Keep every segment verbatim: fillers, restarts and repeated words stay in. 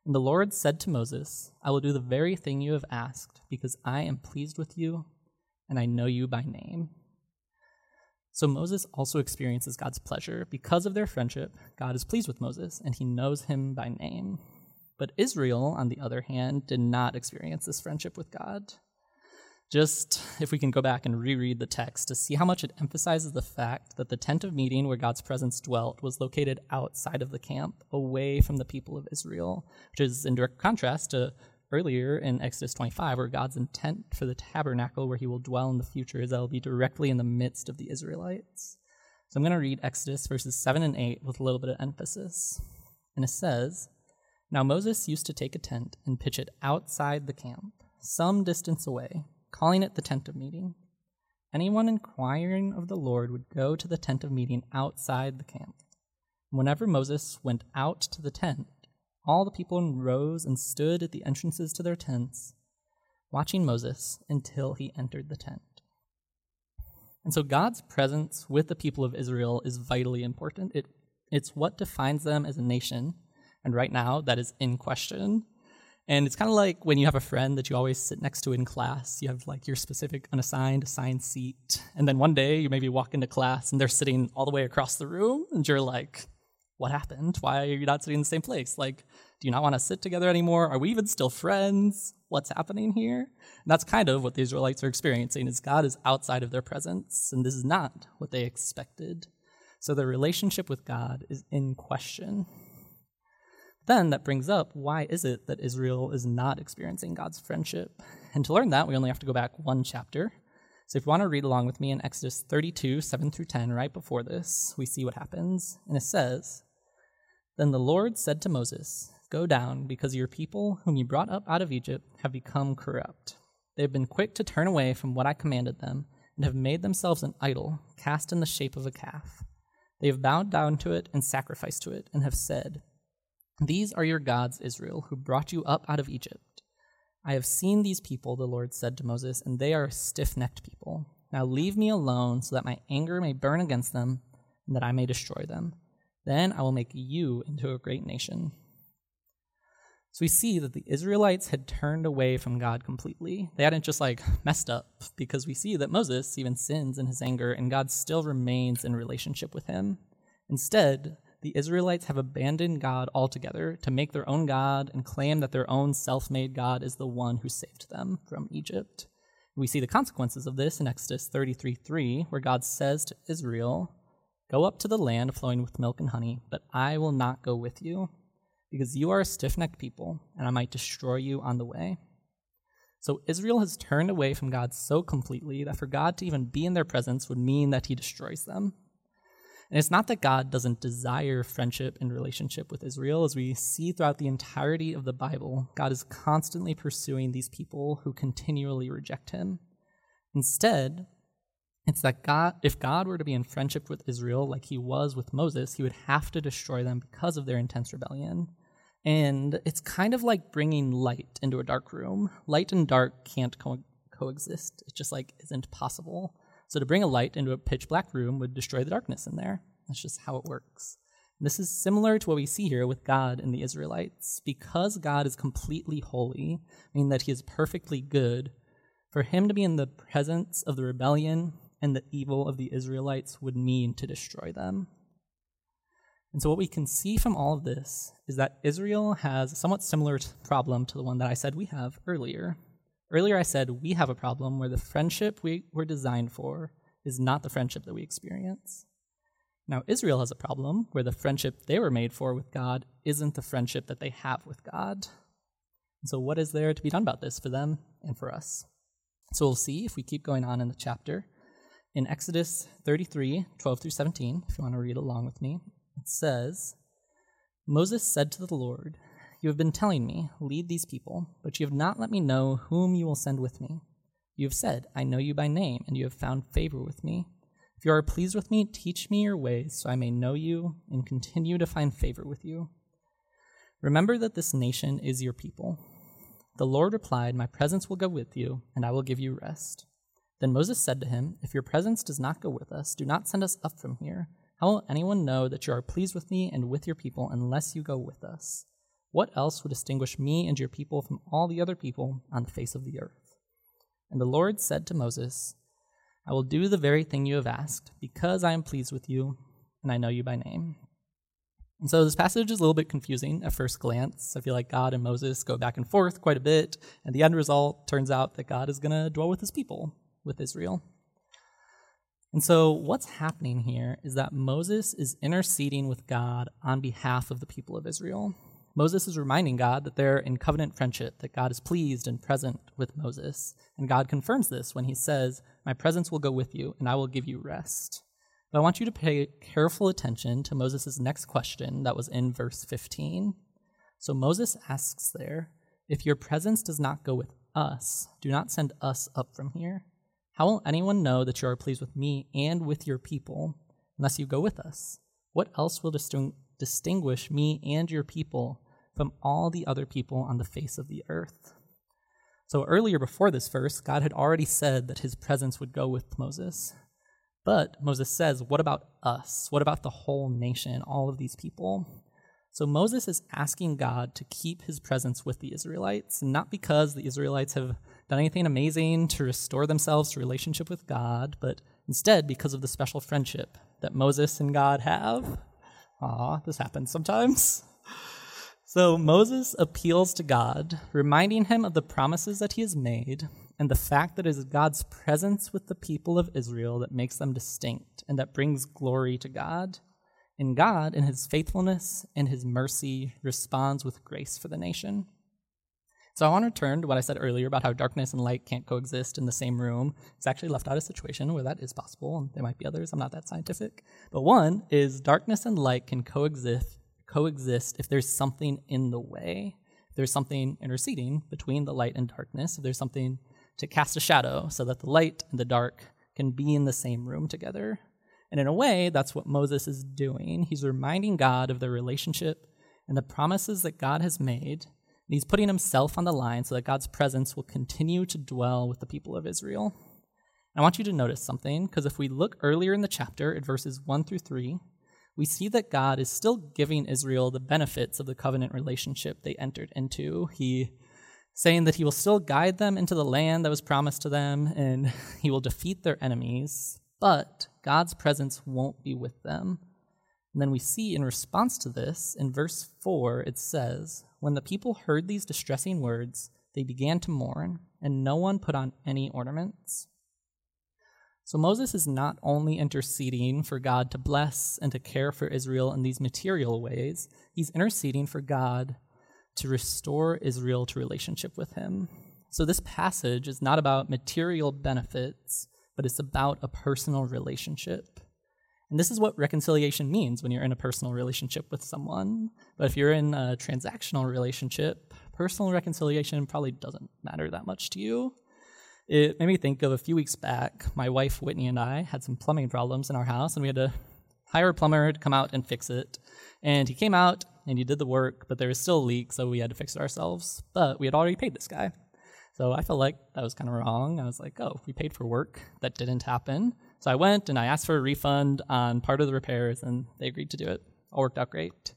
And the Lord said to Moses, I will do the very thing you have asked, because I am pleased with you, and I know you by name. So Moses also experiences God's pleasure. Because of their friendship, God is pleased with Moses, and he knows him by name. But Israel, on the other hand, did not experience this friendship with God. Just if we can go back and reread the text to see how much it emphasizes the fact that the tent of meeting where God's presence dwelt was located outside of the camp, away from the people of Israel, which is in direct contrast to earlier in Exodus twenty-five, where God's intent for the tabernacle where he will dwell in the future is that it will be directly in the midst of the Israelites. So I'm going to read Exodus verses seven and eight with a little bit of emphasis. And it says, Now Moses used to take a tent and pitch it outside the camp, some distance away, calling it the tent of meeting. Anyone inquiring of the Lord would go to the tent of meeting outside the camp. Whenever Moses went out to the tent, all the people rose and stood at the entrances to their tents, watching Moses until he entered the tent. And so God's presence with the people of Israel is vitally important. It, it's what defines them as a nation, and right now that is in question. And it's kind of like when you have a friend that you always sit next to in class. You have like your specific unassigned assigned seat. And then one day you maybe walk into class and they're sitting all the way across the room. And you're like, what happened? Why are you not sitting in the same place? Like, do you not want to sit together anymore? Are we even still friends? What's happening here? And that's kind of what the Israelites are experiencing, is God is outside of their presence. And this is not what they expected. So their relationship with God is in question. Then that brings up, why is it that Israel is not experiencing God's friendship? And to learn that, we only have to go back one chapter. So if you want to read along with me in Exodus thirty-two, seven through ten, right before this, we see what happens. And it says, Then the Lord said to Moses, Go down, because your people, whom you brought up out of Egypt, have become corrupt. They have been quick to turn away from what I commanded them, and have made themselves an idol, cast in the shape of a calf. They have bowed down to it and sacrificed to it, and have said, These are your gods, Israel, who brought you up out of Egypt. I have seen these people, the Lord said to Moses, and they are a stiff-necked people. Now leave me alone so that my anger may burn against them and that I may destroy them. Then I will make you into a great nation. So we see that the Israelites had turned away from God completely. They hadn't just like messed up, because we see that Moses even sins in his anger and God still remains in relationship with him. Instead, the Israelites have abandoned God altogether to make their own God and claim that their own self-made God is the one who saved them from Egypt. We see the consequences of this in Exodus thirty-three three, where God says to Israel, Go up to the land flowing with milk and honey, but I will not go with you, because you are a stiff-necked people, and I might destroy you on the way. So Israel has turned away from God so completely that for God to even be in their presence would mean that he destroys them. And it's not that God doesn't desire friendship and relationship with Israel. As we see throughout the entirety of the Bible, God is constantly pursuing these people who continually reject him. Instead, it's that God, if God were to be in friendship with Israel like he was with Moses, he would have to destroy them because of their intense rebellion. And it's kind of like bringing light into a dark room. Light and dark can't co- coexist. It just like isn't possible. So to bring a light into a pitch black room would destroy the darkness in there. That's just how it works. And this is similar to what we see here with God and the Israelites. Because God is completely holy, meaning that he is perfectly good, for him to be in the presence of the rebellion and the evil of the Israelites would mean to destroy them. And so what we can see from all of this is that Israel has a somewhat similar problem to the one that I said we have earlier. Earlier I said we have a problem where the friendship we were designed for is not the friendship that we experience. Now Israel has a problem where the friendship they were made for with God isn't the friendship that they have with God. And so what is there to be done about this for them and for us? So we'll see if we keep going on in the chapter. In Exodus thirty-three, twelve through seventeen, if you want to read along with me, it says, Moses said to the Lord, You have been telling me, lead these people, but you have not let me know whom you will send with me. You have said, I know you by name, and you have found favor with me. If you are pleased with me, teach me your ways, so I may know you and continue to find favor with you. Remember that this nation is your people. The Lord replied, My presence will go with you, and I will give you rest. Then Moses said to him, If your presence does not go with us, do not send us up from here. How will anyone know that you are pleased with me and with your people unless you go with us? What else would distinguish me and your people from all the other people on the face of the earth? And the Lord said to Moses, I will do the very thing you have asked, because I am pleased with you, and I know you by name. And so this passage is a little bit confusing at first glance. I feel like God and Moses go back and forth quite a bit, and the end result turns out that God is going to dwell with his people, with Israel. And so what's happening here is that Moses is interceding with God on behalf of the people of Israel. Moses is reminding God that they're in covenant friendship, that God is pleased and present with Moses. And God confirms this when he says, my presence will go with you, and I will give you rest. But I want you to pay careful attention to Moses' next question that was in verse fifteen. So Moses asks there, if your presence does not go with us, do not send us up from here. How will anyone know that you are pleased with me and with your people unless you go with us? What else will disting- distinguish me and your people from all the other people on the face of the earth? So earlier before this verse, God had already said that his presence would go with Moses. But Moses says, what about us? What about the whole nation, all of these people? So Moses is asking God to keep his presence with the Israelites, not because the Israelites have done anything amazing to restore themselves to relationship with God, but instead because of the special friendship that Moses and God have. Aw, this happens sometimes. So Moses appeals to God, reminding him of the promises that he has made and the fact that it is God's presence with the people of Israel that makes them distinct and that brings glory to God. And God, in his faithfulness and his mercy, responds with grace for the nation. So I want to return to what I said earlier about how darkness and light can't coexist in the same room. It's actually left out a situation where that is possible, and there might be others. I'm not that scientific. But one is darkness and light can coexist coexist if there's something in the way. If there's something interceding between the light and darkness, if there's something to cast a shadow so that the light and the dark can be in the same room together. And in a way, that's what Moses is doing. He's reminding God of their relationship and the promises that God has made. And he's putting himself on the line so that God's presence will continue to dwell with the people of Israel. And I want you to notice something, because if we look earlier in the chapter at verses one through three, we see that God is still giving Israel the benefits of the covenant relationship they entered into. He saying that he will still guide them into the land that was promised to them, and he will defeat their enemies, but God's presence won't be with them. And then we see in response to this, in verse four, it says, when the people heard these distressing words, they began to mourn, and no one put on any ornaments. So Moses is not only interceding for God to bless and to care for Israel in these material ways, he's interceding for God to restore Israel to relationship with him. So this passage is not about material benefits, but it's about a personal relationship. And this is what reconciliation means when you're in a personal relationship with someone. But if you're in a transactional relationship, personal reconciliation probably doesn't matter that much to you. It made me think of a few weeks back, my wife Whitney and I had some plumbing problems in our house, and we had to hire a plumber to come out and fix it. And he came out, and he did the work, but there was still a leak, so we had to fix it ourselves. But we had already paid this guy. So I felt like that was kind of wrong. I was like, oh, we paid for work that didn't happen. So I went, and I asked for a refund on part of the repairs, and they agreed to do it. All worked out great.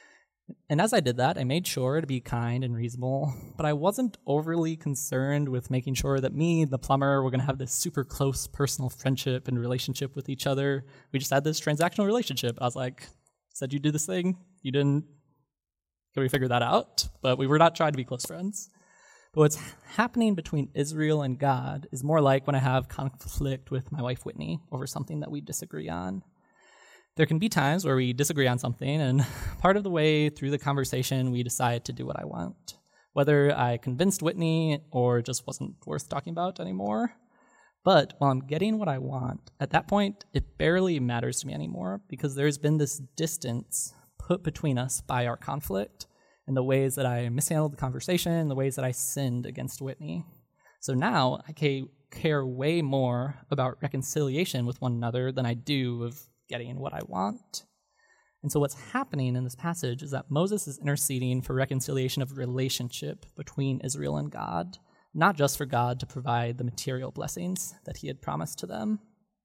And as I did that, I made sure to be kind and reasonable, but I wasn't overly concerned with making sure that me and the plumber were going to have this super close personal friendship and relationship with each other. We just had this transactional relationship. I was like, said you do this thing, you didn't, can we figure that out? But we were not trying to be close friends. But what's happening between Israel and God is more like when I have conflict with my wife Whitney over something that we disagree on. There can be times where we disagree on something, and part of the way through the conversation, we decide to do what I want. Whether I convinced Whitney or just wasn't worth talking about anymore. But while I'm getting what I want, at that point, it barely matters to me anymore because there's been this distance put between us by our conflict and the ways that I mishandled the conversation, the ways that I sinned against Whitney. So now I care way more about reconciliation with one another than I do of getting what I want. And so what's happening in this passage is that Moses is interceding for reconciliation of relationship between Israel and God, not just for God to provide the material blessings that he had promised to them.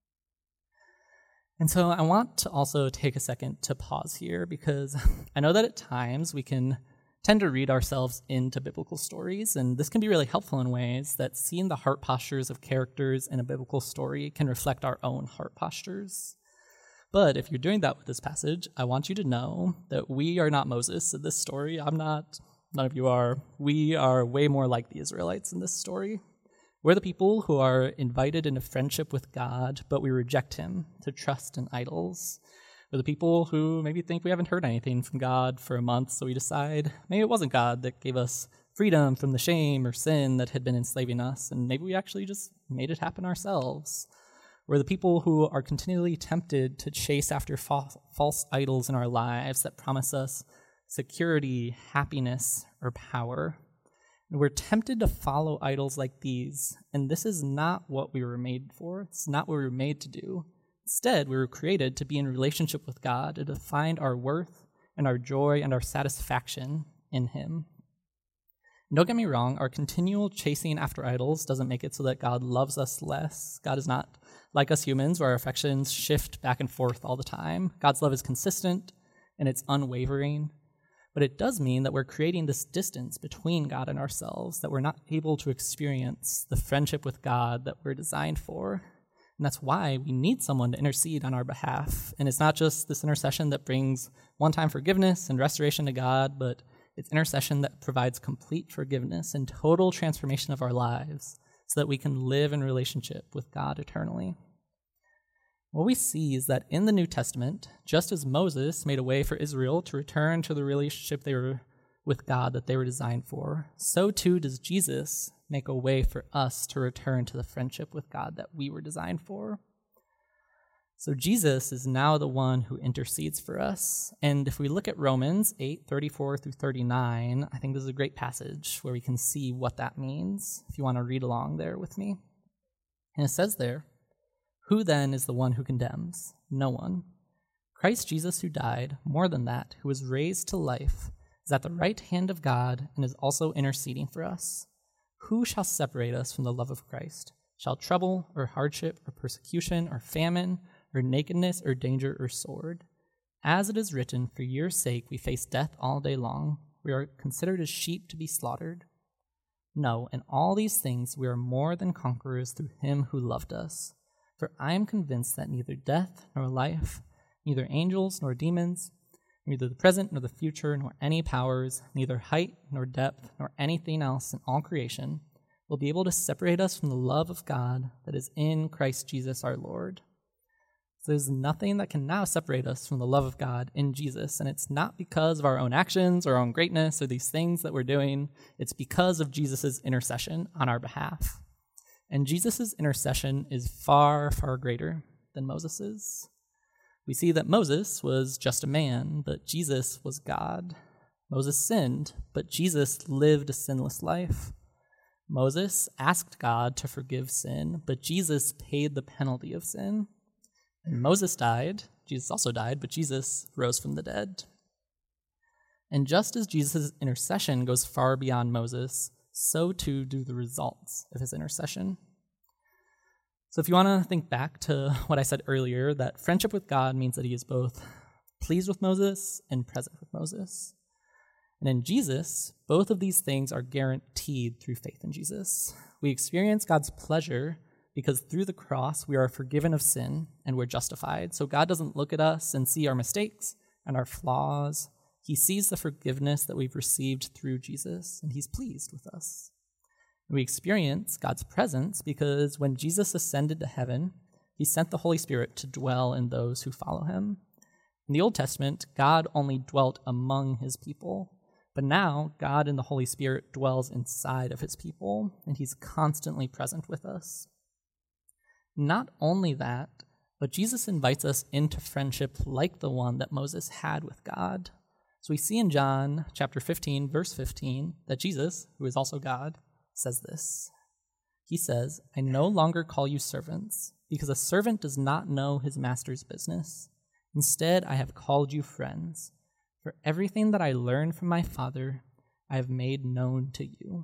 And so I want to also take a second to pause here because I know that at times we can tend to read ourselves into biblical stories, and this can be really helpful in ways that seeing the heart postures of characters in a biblical story can reflect our own heart postures. But if you're doing that with this passage, I want you to know that we are not Moses in this story. I'm not. None of you are. We are way more like the Israelites in this story. We're the people who are invited into friendship with God, but we reject him to trust in idols. We're the people who maybe think we haven't heard anything from God for a month, so we decide maybe it wasn't God that gave us freedom from the shame or sin that had been enslaving us, and maybe we actually just made it happen ourselves. We're the people who are continually tempted to chase after fa- false idols in our lives that promise us security, happiness, or power. And we're tempted to follow idols like these, and this is not what we were made for. It's not what we were made to do. Instead, we were created to be in relationship with God and to find our worth and our joy and our satisfaction in him. And don't get me wrong, our continual chasing after idols doesn't make it so that God loves us less. God is not like us humans where our affections shift back and forth all the time. God's love is consistent and it's unwavering. But it does mean that we're creating this distance between God and ourselves, that we're not able to experience the friendship with God that we're designed for. And that's why we need someone to intercede on our behalf. And it's not just this intercession that brings one-time forgiveness and restoration to God, but it's intercession that provides complete forgiveness and total transformation of our lives so that we can live in relationship with God eternally. What we see is that in the New Testament, just as Moses made a way for Israel to return to the relationship they were with God that they were designed for, so too does Jesus make a way for us to return to the friendship with God that we were designed for. So Jesus is now the one who intercedes for us. And if we look at Romans eight, thirty-four through thirty-nine, I think this is a great passage where we can see what that means, if you want to read along there with me. And it says there, "Who then is the one who condemns? No one. Christ Jesus, who died, more than that, who was raised to life, is at the right hand of God and is also interceding for us. Who shall separate us from the love of Christ? Shall trouble or hardship or persecution or famine or nakedness or danger or sword? As it is written, for your sake we face death all day long. We are considered as sheep to be slaughtered. No, in all these things we are more than conquerors through him who loved us. For I am convinced that neither death nor life, neither angels nor demons, neither the present nor the future, nor any powers, neither height nor depth, nor anything else in all creation, will be able to separate us from the love of God that is in Christ Jesus our Lord." So there's nothing that can now separate us from the love of God in Jesus, and it's not because of our own actions or our own greatness or these things that we're doing. It's because of Jesus' intercession on our behalf. And Jesus' intercession is far, far greater than Moses's. We see that Moses was just a man, but Jesus was God. Moses sinned, but Jesus lived a sinless life. Moses asked God to forgive sin, but Jesus paid the penalty of sin. And Moses died, Jesus also died, but Jesus rose from the dead. And just as Jesus' intercession goes far beyond Moses, so too do the results of his intercession. So if you want to think back to what I said earlier, that friendship with God means that he is both pleased with Moses and present with Moses. And in Jesus, both of these things are guaranteed through faith in Jesus. We experience God's pleasure because through the cross we are forgiven of sin and we're justified. So God doesn't look at us and see our mistakes and our flaws. He sees the forgiveness that we've received through Jesus, and he's pleased with us. We experience God's presence because when Jesus ascended to heaven, he sent the Holy Spirit to dwell in those who follow him. In the Old Testament, God only dwelt among his people, but now God in the Holy Spirit dwells inside of his people, and he's constantly present with us. Not only that, but Jesus invites us into friendship like the one that Moses had with God. So we see in John chapter fifteen, verse fifteen, that Jesus, who is also God, says this. He says, "I no longer call you servants, because a servant does not know his master's business. Instead, I have called you friends. For everything that I learned from my Father, I have made known to you."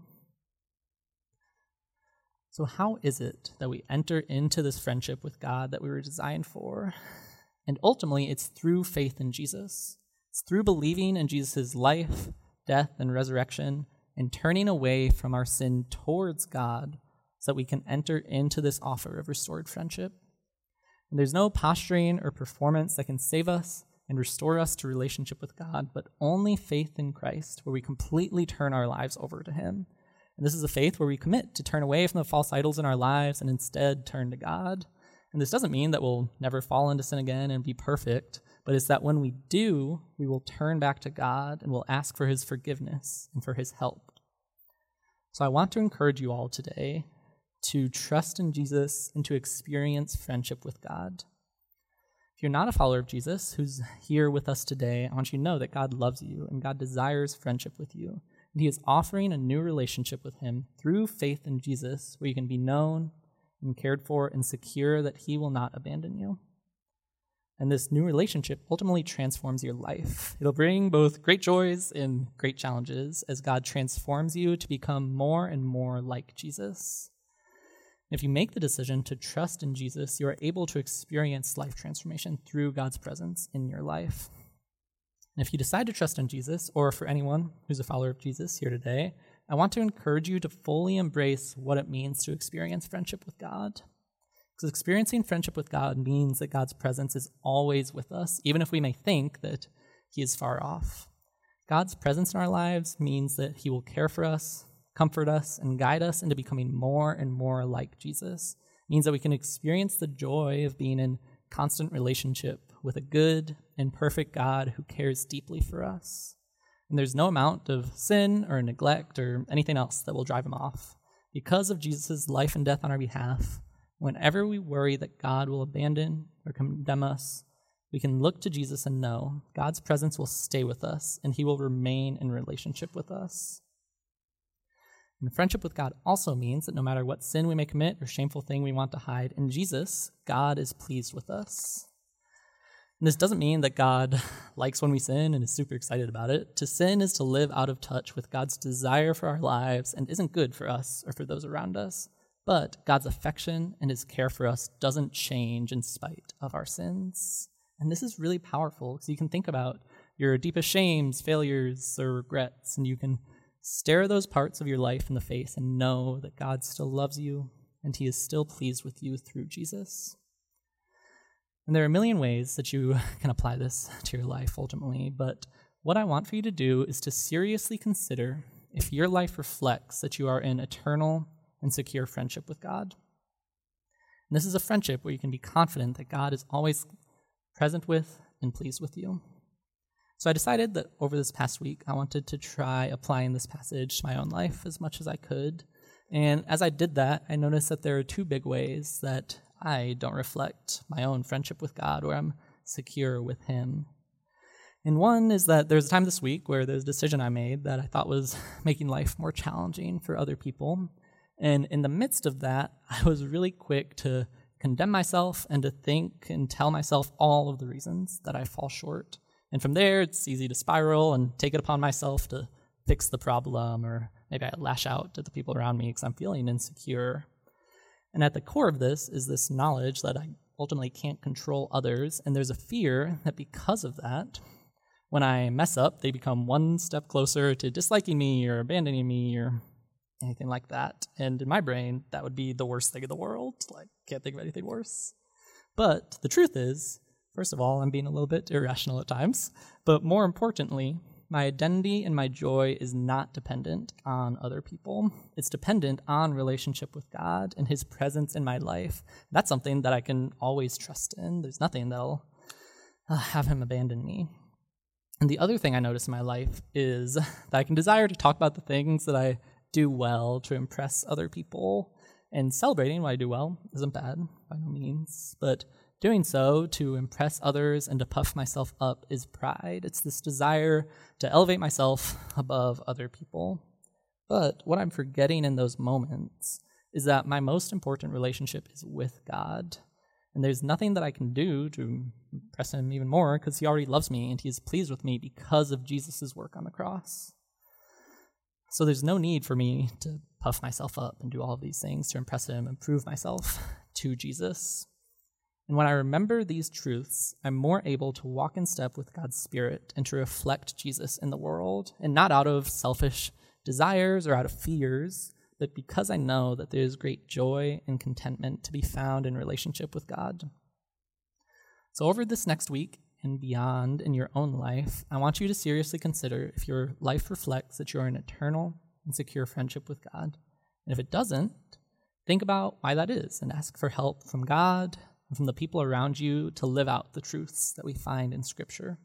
So how is it that we enter into this friendship with God that we were designed for? And ultimately, it's through faith in Jesus. It's through believing in Jesus' life, death, and resurrection, and turning away from our sin towards God so that we can enter into this offer of restored friendship. And there's no posturing or performance that can save us and restore us to relationship with God, but only faith in Christ, where we completely turn our lives over to him. And this is a faith where we commit to turn away from the false idols in our lives and instead turn to God. And this doesn't mean that we'll never fall into sin again and be perfect, but it's that when we do, we will turn back to God and we'll ask for his forgiveness and for his help. So I want to encourage you all today to trust in Jesus and to experience friendship with God. If you're not a follower of Jesus who's here with us today, I want you to know that God loves you and God desires friendship with you. And he is offering a new relationship with him through faith in Jesus, where you can be known and cared for and secure that he will not abandon you. And this new relationship ultimately transforms your life. It'll bring both great joys and great challenges as God transforms you to become more and more like Jesus. If you make the decision to trust in Jesus, you are able to experience life transformation through God's presence in your life. And if you decide to trust in Jesus, or for anyone who's a follower of Jesus here today, I want to encourage you to fully embrace what it means to experience friendship with God. Because experiencing friendship with God means that God's presence is always with us, even if we may think that he is far off. God's presence in our lives means that he will care for us, comfort us, and guide us into becoming more and more like Jesus. It means that we can experience the joy of being in constant relationship with a good and perfect God who cares deeply for us. And there's no amount of sin or neglect or anything else that will drive him off. Because of Jesus' life and death on our behalf, whenever we worry that God will abandon or condemn us, we can look to Jesus and know God's presence will stay with us and he will remain in relationship with us. And friendship with God also means that no matter what sin we may commit or shameful thing we want to hide, in Jesus, God is pleased with us. And this doesn't mean that God likes when we sin and is super excited about it. To sin is to live out of touch with God's desire for our lives and isn't good for us or for those around us. But God's affection and his care for us doesn't change in spite of our sins. And this is really powerful because you can think about your deepest shames, failures, or regrets, and you can stare those parts of your life in the face and know that God still loves you and he is still pleased with you through Jesus. And there are a million ways that you can apply this to your life ultimately, but what I want for you to do is to seriously consider if your life reflects that you are in eternal and secure friendship with God. And this is a friendship where you can be confident that God is always present with and pleased with you. So I decided that over this past week, I wanted to try applying this passage to my own life as much as I could. And as I did that, I noticed that there are two big ways that I don't reflect my own friendship with God, or I'm secure with him. And one is that there's a time this week where there's a decision I made that I thought was making life more challenging for other people. And in the midst of that, I was really quick to condemn myself and to think and tell myself all of the reasons that I fall short. And from there, it's easy to spiral and take it upon myself to fix the problem, or maybe I lash out at the people around me because I'm feeling insecure. And at the core of this is this knowledge that I ultimately can't control others, and there's a fear that because of that, when I mess up, they become one step closer to disliking me or abandoning me or anything like that. And in my brain, that would be the worst thing in the world. Like, can't think of anything worse. But the truth is, first of all, I'm being a little bit irrational at times, but more importantly, my identity and my joy is not dependent on other people. It's dependent on relationship with God and his presence in my life. That's something that I can always trust in. There's nothing that'll uh, have him abandon me. And the other thing I notice in my life is that I can desire to talk about the things that I do well to impress other people. And celebrating what I do well isn't bad by no means, but doing so to impress others and to puff myself up is pride. It's this desire to elevate myself above other people. But what I'm forgetting in those moments is that my most important relationship is with God. And there's nothing that I can do to impress him even more because he already loves me and he is pleased with me because of Jesus' work on the cross. So there's no need for me to puff myself up and do all of these things to impress him and prove myself to Jesus. And when I remember these truths, I'm more able to walk in step with God's Spirit and to reflect Jesus in the world, and not out of selfish desires or out of fears, but because I know that there is great joy and contentment to be found in relationship with God. So over this next week and beyond in your own life, I want you to seriously consider if your life reflects that you're in eternal and secure friendship with God. And if it doesn't, think about why that is and ask for help from God and from the people around you to live out the truths that we find in Scripture.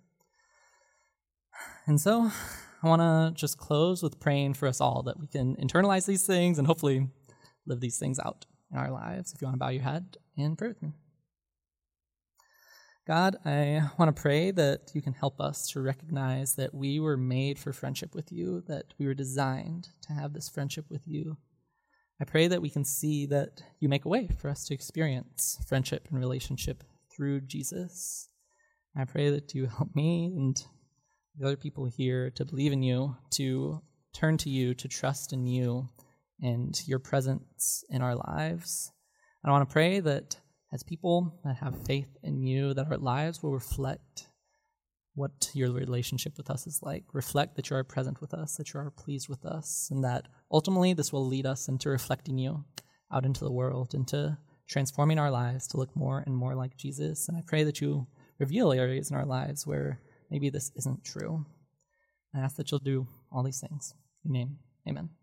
And so I want to just close with praying for us all that we can internalize these things and hopefully live these things out in our lives. If you want to bow your head and pray with me. God, I want to pray that you can help us to recognize that we were made for friendship with you, that we were designed to have this friendship with you. I pray that we can see that you make a way for us to experience friendship and relationship through Jesus. I pray that you help me and the other people here to believe in you, to turn to you, to trust in you and your presence in our lives. I want to pray that as people that have faith in you, that our lives will reflect what your relationship with us is like, reflect that you are present with us, that you are pleased with us, and that ultimately this will lead us into reflecting you out into the world, into transforming our lives to look more and more like Jesus. And I pray that you reveal areas in our lives where maybe this isn't true. I ask that you'll do all these things. In your name, amen.